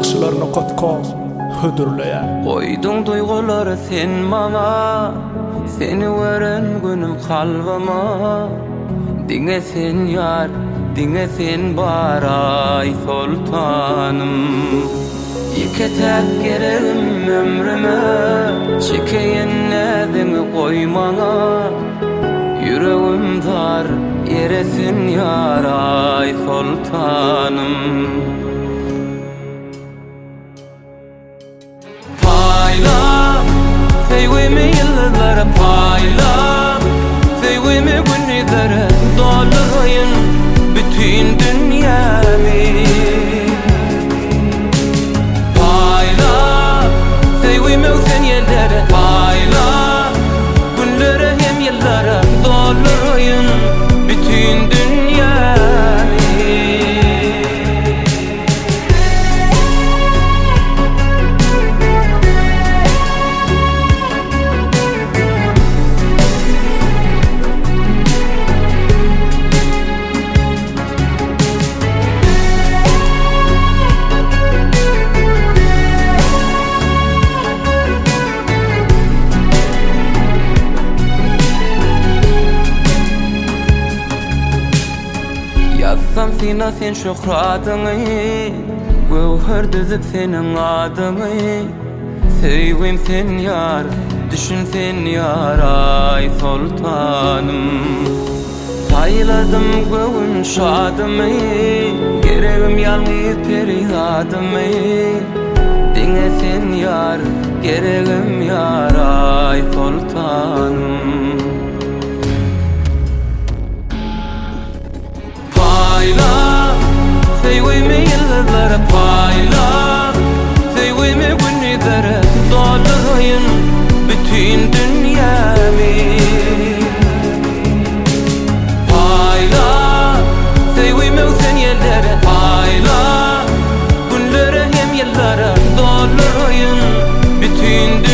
bakışlarını katkan hüdürleyen. Koydun duyguları sen bana, seni veren günüm kalbama. Dine sen yar, dine sen baray sultanım. İki tek gereğim ömrüme, çekeyen nedeni koymana. Yüreğim dar, yeresin yar ay sultanım. Payla, sevgimi yıllara payla. Sevgimi günlere doldurayın bütün dünyamı. Payla, sevgimi sen yerlere payla. Günlere hem yıllara doldurayın bütün dünyamı. Yazsam sina sen şöhratını, gövher düzüp senin adını. Sevgim sen yar, düşün sen yar ay sultanım. Sayladım gövün şadımı, gereğim yalnız periyadımı. Dine sen yar, gereğim yar ay sultanım. Payla, sevgimi yıllara payla. Sevgimi günlere doldurayın bütün dünyamı. Payla, sevgimi sen yerlere payla. Günlere hem yıllara doldurayın bütün dünyamı.